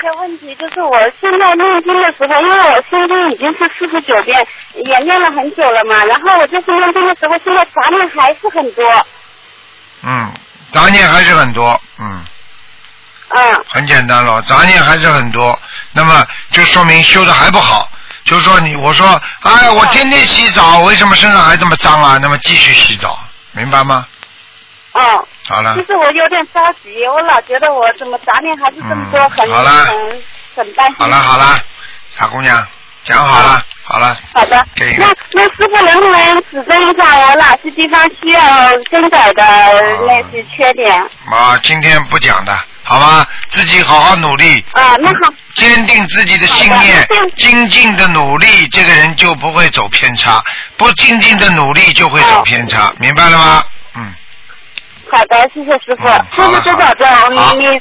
个问题，就是我现在念经的时候，因为我心经已经是49遍，也念了很久了嘛，然后我就是念经的时候，现在杂念还是很多。 杂念还是很多，很简单了，杂念还是很多，那么就说明修的还不好。就是说我说，哎，我天天洗澡，为什么身上还这么脏啊？那么继续洗澡，明白吗？好了。 其实我有点着急，我老觉得我怎么杂念还是这么多，很担心。 好了，傻姑娘，讲好了。好了。好的。 那师傅能不能指正一下我哪些地方需要更改的那些缺点？ 今天不讲的，好吧？自己好好努力。 那好。 坚定自己的信念，精进的努力，这个人就不会走偏差；不精进的努力就会走偏差，明白了吗？ 好的，谢谢师傅。师傅多保重，你